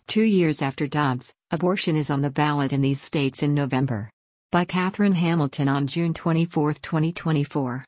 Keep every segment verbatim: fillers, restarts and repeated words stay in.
Two years after Dobbs, abortion is on the ballot in these states in November. By Catherine Hamilton on June twenty-fourth, twenty twenty-four.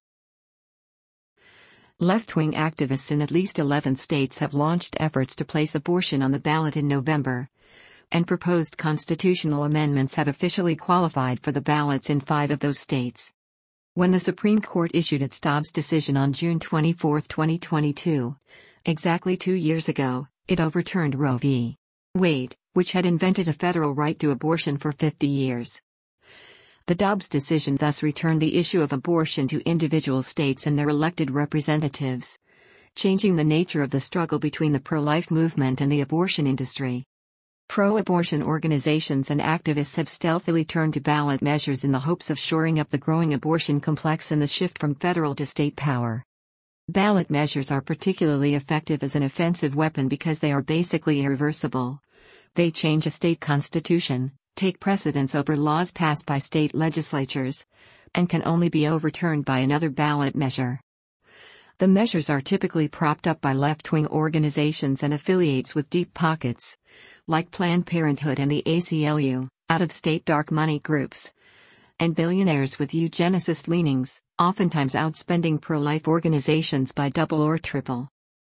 Left-wing activists in at least eleven states have launched efforts to place abortion on the ballot in November, and proposed constitutional amendments have officially qualified for the ballots in five of those states. When the Supreme Court issued its Dobbs decision on June twenty-fourth, twenty twenty-two, exactly two years ago, it overturned Roe v. Wade, which had invented a federal right to abortion for fifty years. The Dobbs decision thus returned the issue of abortion to individual states and their elected representatives, changing the nature of the struggle between the pro-life movement and the abortion industry. Pro-abortion organizations and activists have stealthily turned to ballot measures in the hopes of shoring up the growing abortion complex and the shift from federal to state power. Ballot measures are particularly effective as an offensive weapon because they are basically irreversible. They change a state constitution, take precedence over laws passed by state legislatures, and can only be overturned by another ballot measure. The measures are typically propped up by left-wing organizations and affiliates with deep pockets, like Planned Parenthood and the A C L U, out-of-state dark money groups, and billionaires with eugenicist leanings, oftentimes outspending pro-life organizations by double or triple.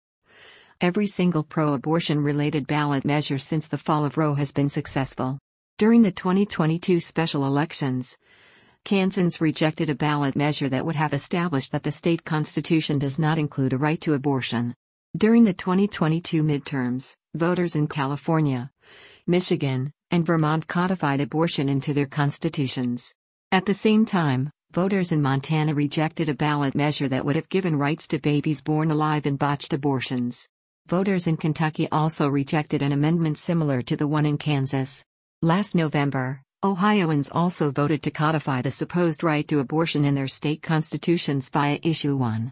Every single pro-abortion-related ballot measure since the fall of Roe has been successful. During the twenty twenty-two special elections, Kansans rejected a ballot measure that would have established that the state constitution does not include a right to abortion. During the twenty twenty-two midterms, voters in California, Michigan, and Vermont codified abortion into their constitutions. At the same time, voters in Montana rejected a ballot measure that would have given rights to babies born alive in botched abortions. Voters in Kentucky also rejected an amendment similar to the one in Kansas. Last November, Ohioans also voted to codify the supposed right to abortion in their state constitutions via Issue one.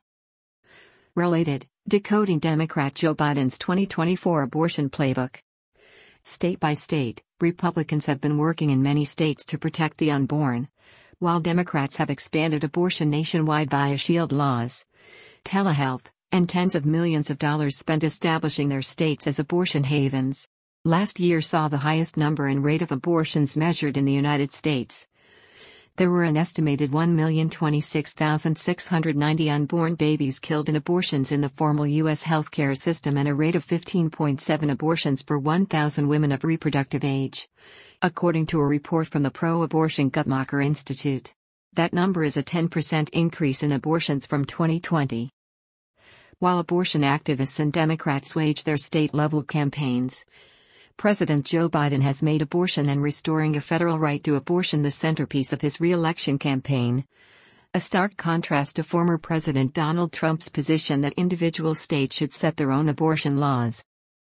Related, decoding Democrat Joe Biden's twenty twenty-four abortion playbook. State by state, Republicans have been working in many states to protect the unborn, while Democrats have expanded abortion nationwide via shield laws, telehealth, and tens of millions of dollars spent establishing their states as abortion havens. Last year saw the highest number and rate of abortions measured in the United States. There were an estimated one million twenty-six thousand six hundred ninety unborn babies killed in abortions in the formal U S healthcare system and a rate of fifteen point seven abortions per one thousand women of reproductive age, according to a report from the pro-abortion Guttmacher Institute. That number is a ten percent increase in abortions from twenty twenty. While abortion activists and Democrats wage their state-level campaigns, President Joe Biden has made abortion and restoring a federal right to abortion the centerpiece of his re-election campaign, a stark contrast to former President Donald Trump's position that individual states should set their own abortion laws.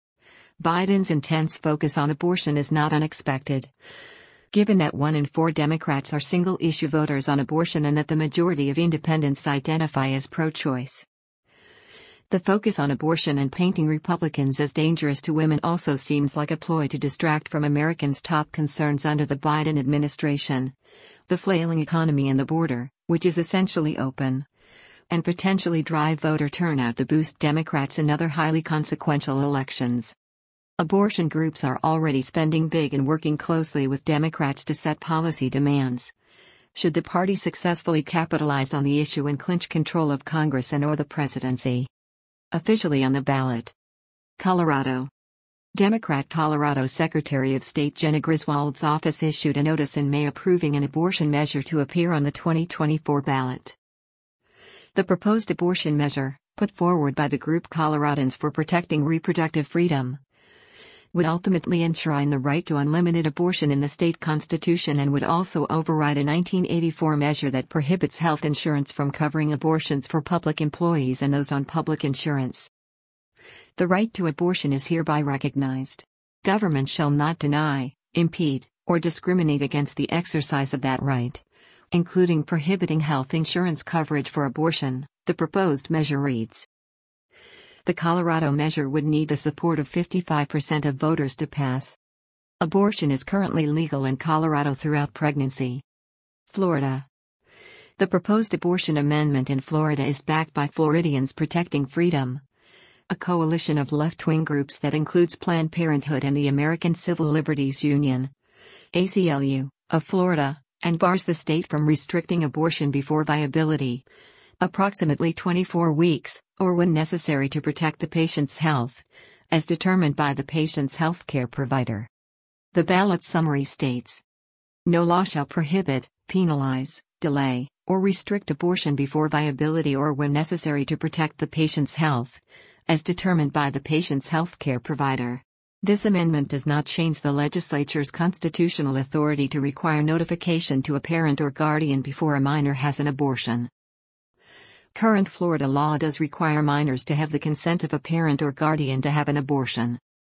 Biden's intense focus on abortion is not unexpected, given that one in four Democrats are single-issue voters on abortion and that the majority of independents identify as pro-choice. The focus on abortion and painting Republicans as dangerous to women also seems like a ploy to distract from Americans' top concerns under the Biden administration: the flailing economy and the border, which is essentially open, and potentially drive voter turnout to boost Democrats in other highly consequential elections. Abortion groups are already spending big and working closely with Democrats to set policy demands, should the party successfully capitalize on the issue and clinch control of Congress and/or the presidency. Officially on the ballot. Colorado. Democrat Colorado Secretary of State Jena Griswold's office issued a notice in May approving an abortion measure to appear on the twenty twenty-four ballot. The proposed abortion measure, put forward by the group Coloradans for Protecting Reproductive Freedom, would ultimately enshrine the right to unlimited abortion in the state constitution and would also override a nineteen eighty-four measure that prohibits health insurance from covering abortions for public employees and those on public insurance. The right to abortion is hereby recognized. Government shall not deny, impede, or discriminate against the exercise of that right, including prohibiting health insurance coverage for abortion, the proposed measure reads. The Colorado measure would need the support of fifty-five percent of voters to pass. Abortion is currently legal in Colorado throughout pregnancy. Florida. The proposed abortion amendment in Florida is backed by Floridians Protecting Freedom, a coalition of left-wing groups that includes Planned Parenthood and the American Civil Liberties Union, A C L U, of Florida, and bars the state from restricting abortion before viability, approximately twenty-four weeks, or when necessary to protect the patient's health, as determined by the patient's healthcare provider. The ballot summary states, "No law shall prohibit, penalize, delay, or restrict abortion before viability or when necessary to protect the patient's health, as determined by the patient's healthcare provider." This amendment does not change the legislature's constitutional authority to require notification to a parent or guardian before a minor has an abortion. Current Florida law does require minors to have the consent of a parent or guardian to have an abortion.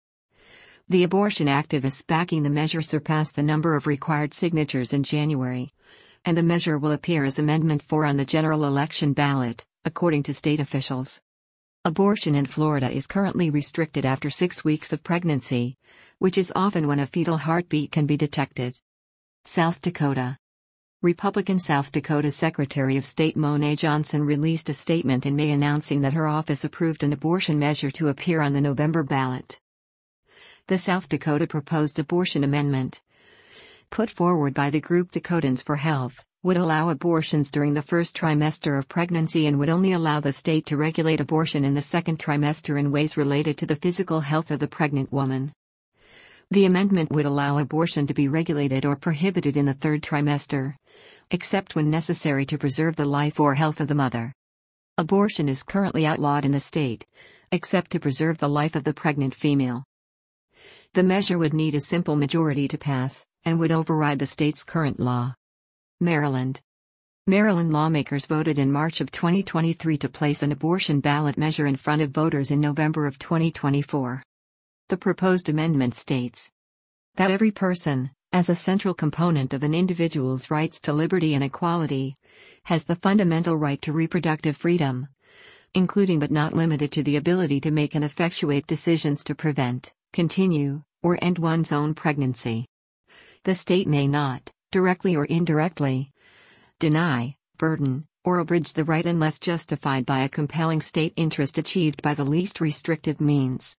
The abortion activists backing the measure surpassed the number of required signatures in January, and the measure will appear as Amendment four on the general election ballot, according to state officials. Abortion in Florida is currently restricted after six weeks of pregnancy, which is often when a fetal heartbeat can be detected. South Dakota. Republican South Dakota Secretary of State Monet Johnson released a statement in May announcing that her office approved an abortion measure to appear on the November ballot. The South Dakota proposed abortion amendment, put forward by the group Dakotans for Health, would allow abortions during the first trimester of pregnancy and would only allow the state to regulate abortion in the second trimester in ways related to the physical health of the pregnant woman. The amendment would allow abortion to be regulated or prohibited in the third trimester, except when necessary to preserve the life or health of the mother. Abortion is currently outlawed in the state, except to preserve the life of the pregnant female. The measure would need a simple majority to pass, and would override the state's current law. Maryland. Maryland lawmakers voted in March of twenty twenty-three to place an abortion ballot measure in front of voters in November of twenty twenty-four. The proposed amendment states that every person, as a central component of an individual's rights to liberty and equality, has the fundamental right to reproductive freedom, including but not limited to the ability to make and effectuate decisions to prevent, continue, or end one's own pregnancy. The state may not, directly or indirectly, deny, burden, or abridge the right unless justified by a compelling state interest achieved by the least restrictive means.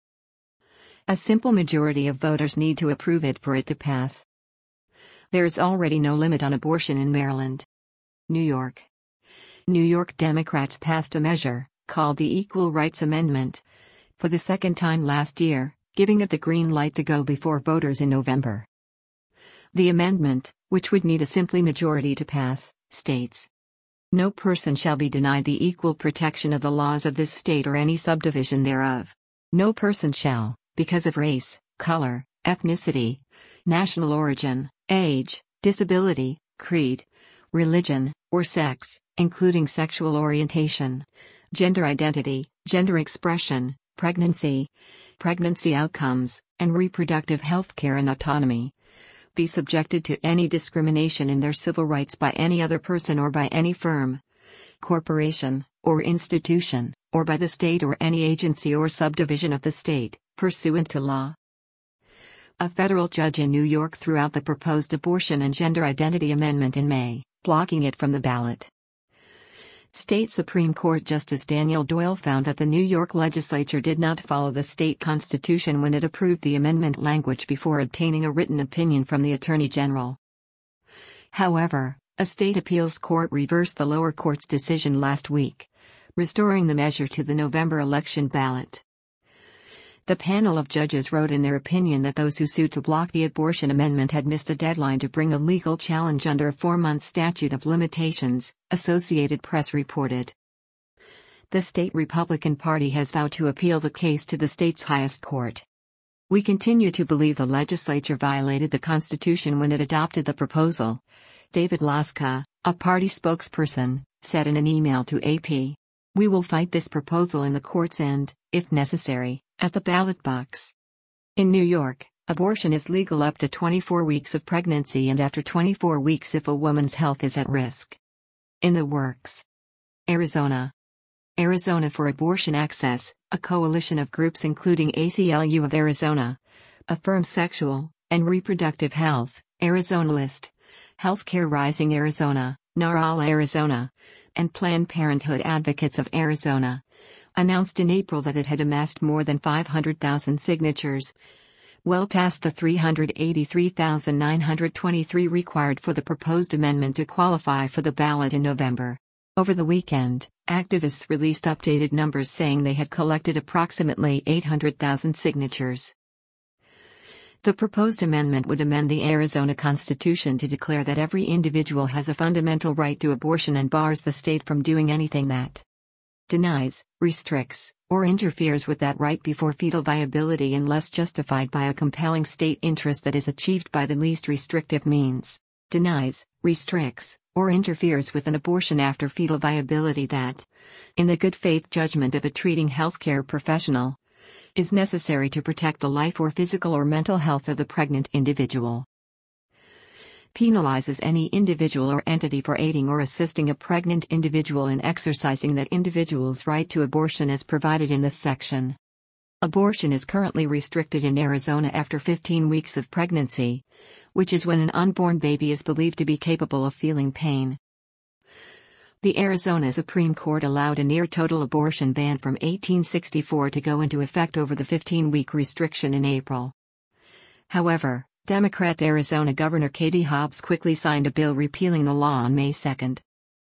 A simple majority of voters need to approve it for it to pass. There is already no limit on abortion in Maryland. New York. New York Democrats passed a measure, called the Equal Rights Amendment, for the second time last year, giving it the green light to go before voters in November. The amendment, which would need a simple majority to pass, states, "No person shall be denied the equal protection of the laws of this state or any subdivision thereof. No person shall, because of race, color, ethnicity, national origin, age, disability, creed, religion, or sex, including sexual orientation, gender identity, gender expression, pregnancy, pregnancy outcomes, and reproductive health care and autonomy, be subjected to any discrimination in their civil rights by any other person or by any firm, corporation, or institution, or by the state or any agency or subdivision of the state, pursuant to law." A federal judge in New York threw out the proposed abortion and gender identity amendment in May, blocking it from the ballot. State Supreme Court Justice Daniel Doyle found that the New York legislature did not follow the state constitution when it approved the amendment language before obtaining a written opinion from the Attorney General. However, a state appeals court reversed the lower court's decision last week, restoring the measure to the November election ballot. The panel of judges wrote in their opinion that those who sued to block the abortion amendment had missed a deadline to bring a legal challenge under a four-month statute of limitations, Associated Press reported. The state Republican Party has vowed to appeal the case to the state's highest court. "We continue to believe the legislature violated the Constitution when it adopted the proposal," David Laska, a party spokesperson, said in an email to A P. "We will fight this proposal in the courts and, if necessary, at the ballot box." In New York, abortion is legal up to twenty-four weeks of pregnancy and after twenty-four weeks if a woman's health is at risk. In the works. Arizona. Arizona for Abortion Access, a coalition of groups including A C L U of Arizona, Affirm Sexual and Reproductive Health, Arizona List, Healthcare Rising Arizona, NARAL Arizona, and Planned Parenthood Advocates of Arizona, announced in April that it had amassed more than five hundred thousand signatures, well past the three hundred eighty-three thousand nine hundred twenty-three required for the proposed amendment to qualify for the ballot in November. Over the weekend, activists released updated numbers saying they had collected approximately eight hundred thousand signatures. The proposed amendment would amend the Arizona Constitution to declare that every individual has a fundamental right to abortion and bars the state from doing anything that denies, restricts, or interferes with that right before fetal viability unless justified by a compelling state interest that is achieved by the least restrictive means, denies, restricts, or interferes with an abortion after fetal viability that, in the good faith judgment of a treating healthcare professional, is necessary to protect the life or physical or mental health of the pregnant individual. Penalizes any individual or entity for aiding or assisting a pregnant individual in exercising that individual's right to abortion as provided in this section. Abortion is currently restricted in Arizona after fifteen weeks of pregnancy, which is when an unborn baby is believed to be capable of feeling pain. The Arizona Supreme Court allowed a near-total abortion ban from eighteen sixty-four to go into effect over the fifteen-week restriction in April. However, Democrat Arizona Governor Katie Hobbs quickly signed a bill repealing the law on May second.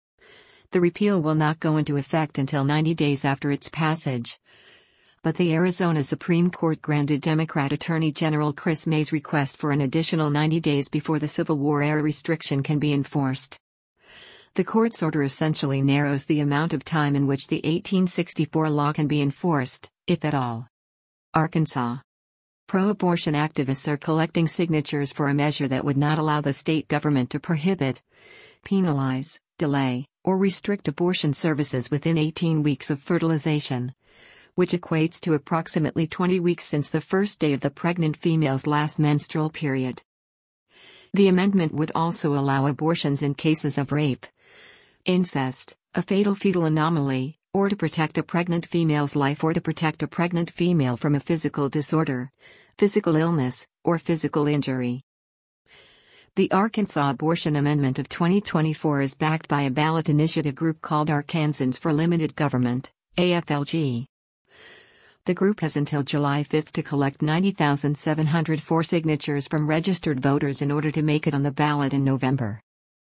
The repeal will not go into effect until ninety days after its passage. But the Arizona Supreme Court granted Democrat Attorney General Chris May's request for an additional ninety days before the Civil War-era restriction can be enforced. The court's order essentially narrows the amount of time in which the eighteen sixty-four law can be enforced, if at all. Arkansas. Pro-abortion activists are collecting signatures for a measure that would not allow the state government to prohibit, penalize, delay, or restrict abortion services within eighteen weeks of fertilization, which equates to approximately twenty weeks since the first day of the pregnant female's last menstrual period. The amendment would also allow abortions in cases of rape, incest, a fatal fetal anomaly, or to protect a pregnant female's life or to protect a pregnant female from a physical disorder, physical illness, or physical injury. The Arkansas Abortion Amendment of twenty twenty-four is backed by a ballot initiative group called Arkansans for Limited Government, A F L G. The group has until July fifth to collect ninety thousand seven hundred four signatures from registered voters in order to make it on the ballot in November.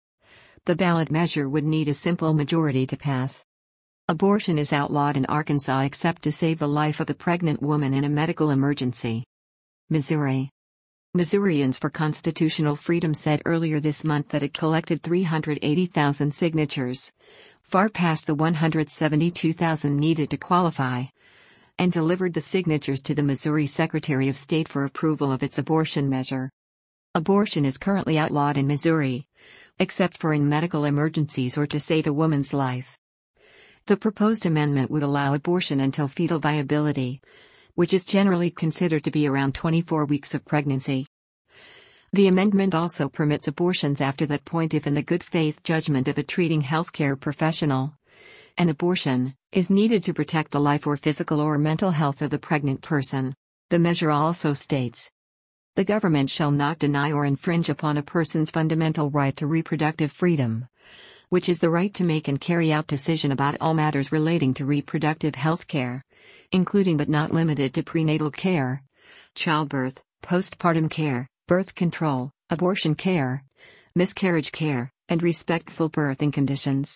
The ballot measure would need a simple majority to pass. Abortion is outlawed in Arkansas except to save the life of a pregnant woman in a medical emergency. Missouri. Missourians for Constitutional Freedom said earlier this month that it collected three hundred eighty thousand signatures, far past the one hundred seventy-two thousand needed to qualify, and delivered the signatures to the Missouri Secretary of State for approval of its abortion measure. Abortion is currently outlawed in Missouri, except for in medical emergencies or to save a woman's life. The proposed amendment would allow abortion until fetal viability, which is generally considered to be around twenty-four weeks of pregnancy. The amendment also permits abortions after that point if in the good faith judgment of a treating healthcare professional, an abortion is needed to protect the life or physical or mental health of the pregnant person. The measure also states, the government shall not deny or infringe upon a person's fundamental right to reproductive freedom, which is the right to make and carry out decision about all matters relating to reproductive health care, including but not limited to prenatal care, childbirth, postpartum care, birth control, abortion care, miscarriage care, and respectful birthing conditions.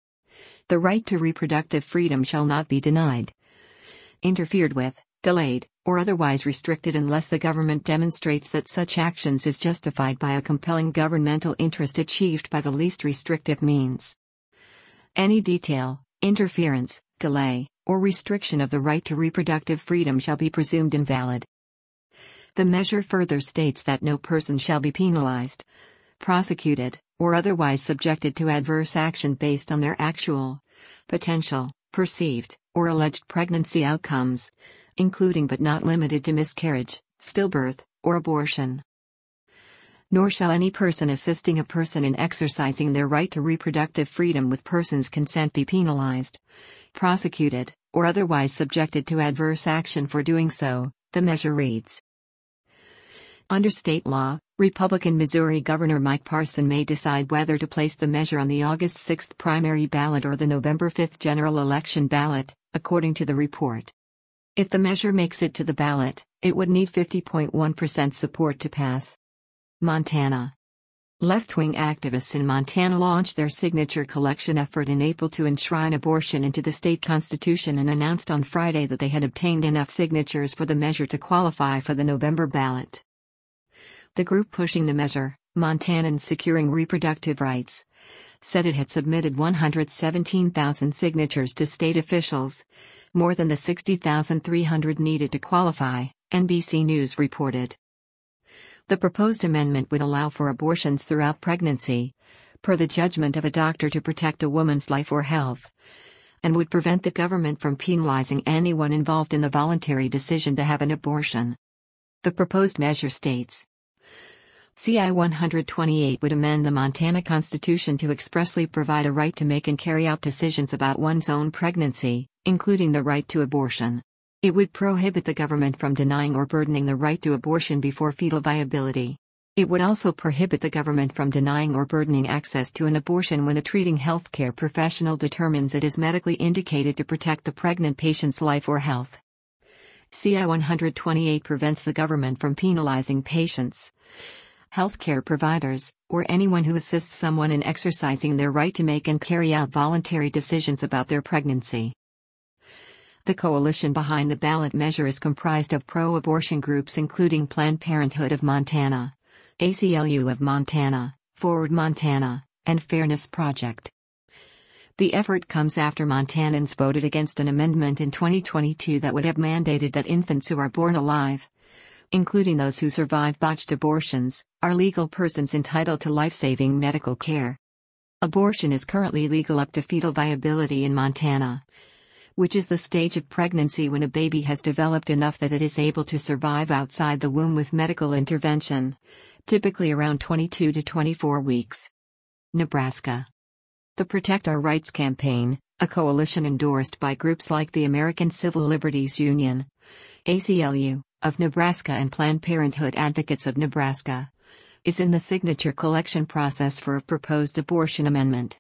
The right to reproductive freedom shall not be denied, interfered with, delayed, or otherwise restricted unless the government demonstrates that such actions is justified by a compelling governmental interest achieved by the least restrictive means. Any detail, interference, delay, or restriction of the right to reproductive freedom shall be presumed invalid. The measure further states that no person shall be penalized, prosecuted, or otherwise subjected to adverse action based on their actual, potential, perceived, or alleged pregnancy outcomes, including but not limited to miscarriage, stillbirth, or abortion. Nor shall any person assisting a person in exercising their right to reproductive freedom with person's consent be penalized, prosecuted, or otherwise subjected to adverse action for doing so, the measure reads. Under state law, Republican Missouri Governor Mike Parson may decide whether to place the measure on the August sixth primary ballot or the November fifth general election ballot, according to the report. If the measure makes it to the ballot, it would need fifty point one percent support to pass. Montana. Left-wing activists in Montana launched their signature collection effort in April to enshrine abortion into the state constitution and announced on Friday that they had obtained enough signatures for the measure to qualify for the November ballot. The group pushing the measure, Montanans Securing Reproductive Rights, said it had submitted one hundred seventeen thousand signatures to state officials, more than the sixty thousand three hundred needed to qualify, N B C News reported. The proposed amendment would allow for abortions throughout pregnancy, per the judgment of a doctor to protect a woman's life or health, and would prevent the government from penalizing anyone involved in the voluntary decision to have an abortion. The proposed measure states, C I one twenty-eight would amend the Montana Constitution to expressly provide a right to make and carry out decisions about one's own pregnancy, including the right to abortion. It would prohibit the government from denying or burdening the right to abortion before fetal viability. It would also prohibit the government from denying or burdening access to an abortion when a treating healthcare professional determines it is medically indicated to protect the pregnant patient's life or health. C I one twenty-eight prevents the government from penalizing patients, healthcare providers, or anyone who assists someone in exercising their right to make and carry out voluntary decisions about their pregnancy. The coalition behind the ballot measure is comprised of pro-abortion groups including Planned Parenthood of Montana, A C L U of Montana, Forward Montana, and Fairness Project. The effort comes after Montanans voted against an amendment in twenty twenty-two that would have mandated that infants who are born alive, including those who survive botched abortions, are legal persons entitled to life-saving medical care. Abortion is currently legal up to fetal viability in Montana, which is the stage of pregnancy when a baby has developed enough that it is able to survive outside the womb with medical intervention, typically around twenty-two to twenty-four weeks. Nebraska. The Protect Our Rights campaign, a coalition endorsed by groups like the American Civil Liberties Union, A C L U, of Nebraska and Planned Parenthood Advocates of Nebraska, is in the signature collection process for a proposed abortion amendment.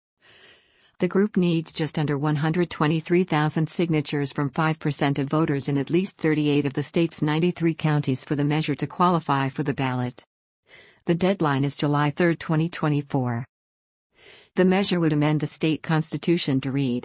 The group needs just under one hundred twenty-three thousand signatures from five percent of voters in at least thirty-eight of the state's ninety-three counties for the measure to qualify for the ballot. The deadline is July third, twenty twenty-four. The measure would amend the state constitution to read,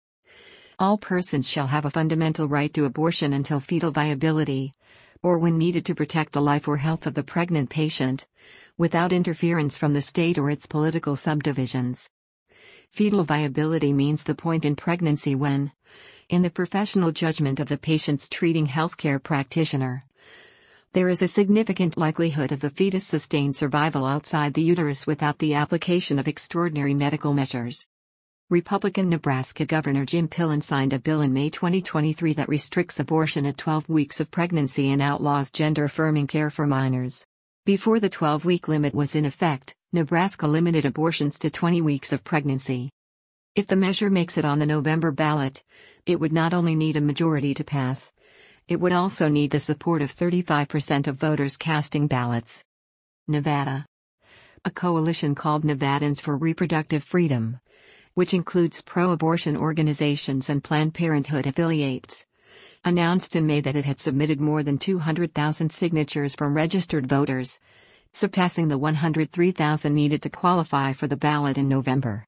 all persons shall have a fundamental right to abortion until fetal viability, or when needed to protect the life or health of the pregnant patient, without interference from the state or its political subdivisions. Fetal viability means the point in pregnancy when, in the professional judgment of the patient's treating healthcare practitioner, there is a significant likelihood of the fetus sustained survival outside the uterus without the application of extraordinary medical measures. Republican Nebraska Governor Jim Pillen signed a bill in May twenty twenty-three that restricts abortion at twelve weeks of pregnancy and outlaws gender-affirming care for minors. Before the twelve-week limit was in effect, Nebraska limited abortions to twenty weeks of pregnancy. If the measure makes it on the November ballot, it would not only need a majority to pass, it would also need the support of thirty-five percent of voters casting ballots. Nevada. A coalition called Nevadans for Reproductive Freedom, which includes pro-abortion organizations and Planned Parenthood affiliates, announced in May that it had submitted more than two hundred thousand signatures from registered voters, surpassing the one hundred three thousand needed to qualify for the ballot in November.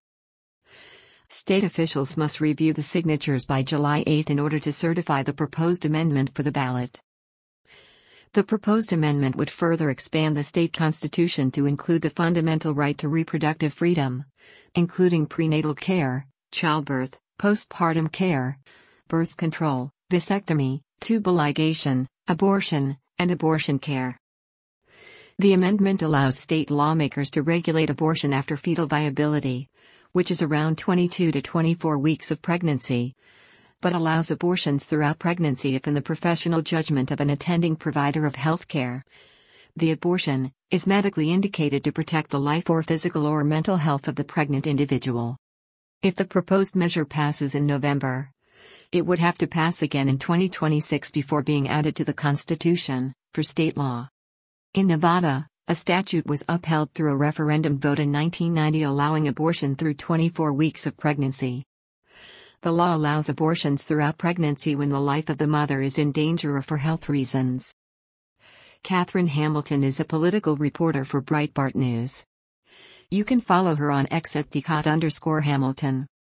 State officials must review the signatures by July eighth in order to certify the proposed amendment for the ballot. The proposed amendment would further expand the state constitution to include the fundamental right to reproductive freedom, including prenatal care, childbirth, postpartum care, birth control, vasectomy, tubal ligation, abortion, and abortion care. The amendment allows state lawmakers to regulate abortion after fetal viability, which is around twenty-two to twenty-four weeks of pregnancy, but allows abortions throughout pregnancy if in the professional judgment of an attending provider of health care, the abortion is medically indicated to protect the life or physical or mental health of the pregnant individual. If the proposed measure passes in November, it would have to pass again in twenty twenty-six before being added to the Constitution, for state law. In Nevada, a statute was upheld through a referendum vote in nineteen ninety allowing abortion through twenty-four weeks of pregnancy. The law allows abortions throughout pregnancy when the life of the mother is in danger or for health reasons. Catherine Hamilton is a political reporter for Breitbart News. You can follow her on X at thecot underscore Hamilton.